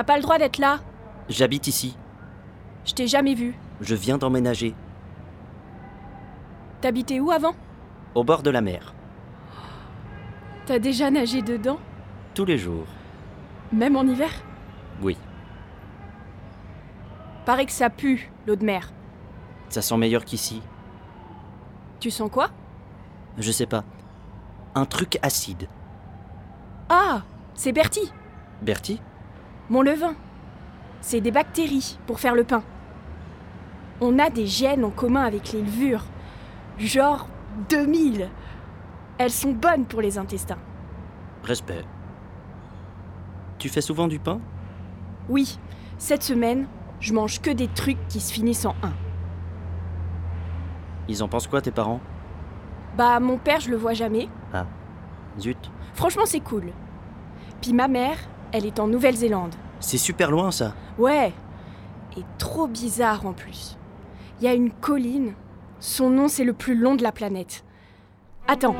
T'as pas le droit d'être là. J'habite ici. Je t'ai jamais vu. Je viens d'emménager. T'habitais où avant? Au bord de la mer. T'as déjà nagé dedans? Tous les jours. Même en hiver? Oui. Paraît que ça pue, l'eau de mer. Ça sent meilleur qu'ici. Tu sens quoi? Je sais pas. Un truc acide. Ah, c'est Bertie, Bertie? mon levain. C'est des bactéries pour faire le pain. On a des gènes en commun avec les levures. Genre 2000. Elles sont bonnes pour les intestins. Respect. Tu fais souvent du pain? Oui, cette semaine, je mange que des trucs qui se finissent en un. Ils en pensent quoi, tes parents? Bah, mon père, je le vois jamais. Ah, zut. Franchement, c'est cool. Puis ma mère, elle est en Nouvelle-Zélande. C'est super loin, ça. Ouais, et trop bizarre en plus. Il y a une colline, son nom c'est le plus long de la planète. Attends.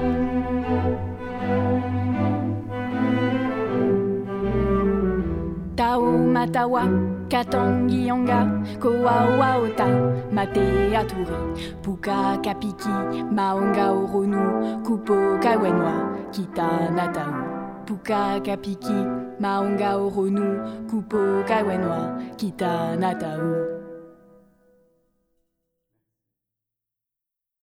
Tao Matawa, Katangianga, Koawaota, Mate Aturi, Puka Kapiki, Maonga Oronu, Kupo Kawenwa, Kita Natau. Puka Kapiki, Maonga Oronu, Kupo Kawenwa, Kita Natau.